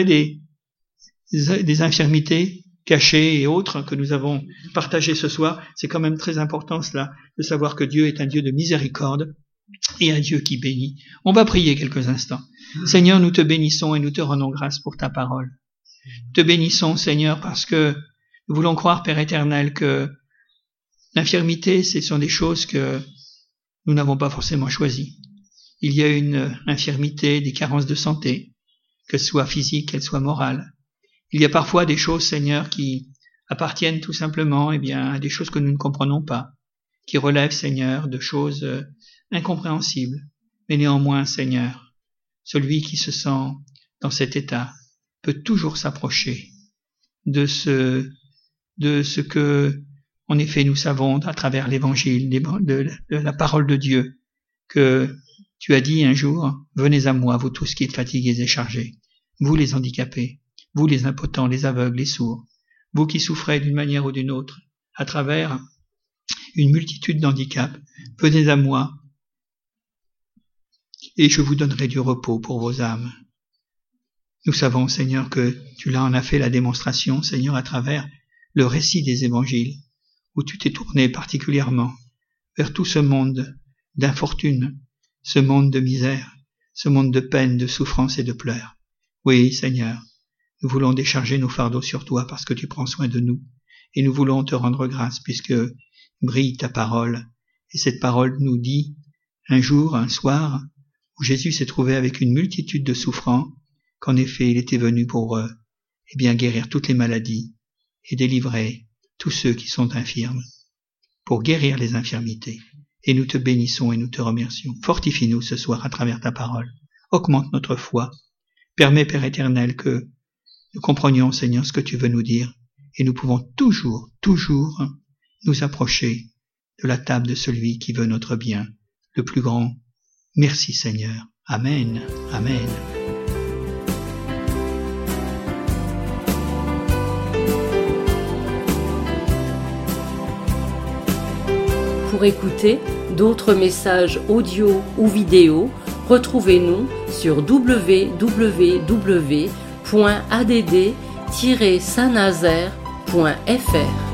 des infirmités cachées et autres que nous avons partagées ce soir. C'est quand même très important cela, de savoir que Dieu est un Dieu de miséricorde et un Dieu qui bénit. On va prier quelques instants. Seigneur, nous te bénissons et nous te rendons grâce pour ta parole. Nous te bénissons, Seigneur, parce que nous voulons croire, Père éternel, que l'infirmité, ce sont des choses que nous n'avons pas forcément choisies. Il y a une infirmité, des carences de santé, que ce soit physique, qu'elle soit morale. Il y a parfois des choses, Seigneur, qui appartiennent tout simplement, eh bien, à des choses que nous ne comprenons pas, qui relèvent, Seigneur, de choses incompréhensibles. Mais néanmoins, Seigneur, celui qui se sent dans cet état peut toujours s'approcher de ce que, en effet, nous savons à travers l'évangile, de la parole de Dieu, que tu as dit un jour, venez à moi, vous tous qui êtes fatigués et chargés, vous les handicapés, vous les impotents, les aveugles, les sourds, vous qui souffrez d'une manière ou d'une autre, à travers une multitude d'handicaps, venez à moi, et je vous donnerai du repos pour vos âmes. Nous savons, Seigneur, que tu en as fait la démonstration, Seigneur, à travers le récit des évangiles, où tu t'es tourné particulièrement vers tout ce monde d'infortune, ce monde de misère, ce monde de peine, de souffrance et de pleurs. Oui, Seigneur, nous voulons décharger nos fardeaux sur toi parce que tu prends soin de nous, et nous voulons te rendre grâce puisque brille ta parole, et cette parole nous dit, un jour, un soir, où Jésus s'est trouvé avec une multitude de souffrants, qu'en effet il était venu pour guérir toutes les maladies et délivrer tous ceux qui sont infirmes, pour guérir les infirmités. Et nous te bénissons et nous te remercions. Fortifie-nous ce soir à travers ta parole. Augmente notre foi. Permets, Père éternel, que nous comprenions, Seigneur, ce que tu veux nous dire, et nous pouvons toujours nous approcher de la table de celui qui veut notre bien, le plus grand. Merci, Seigneur. Amen. Amen. Pour écouter d'autres messages audio ou vidéo, retrouvez-nous sur www.add-saint-nazaire.fr.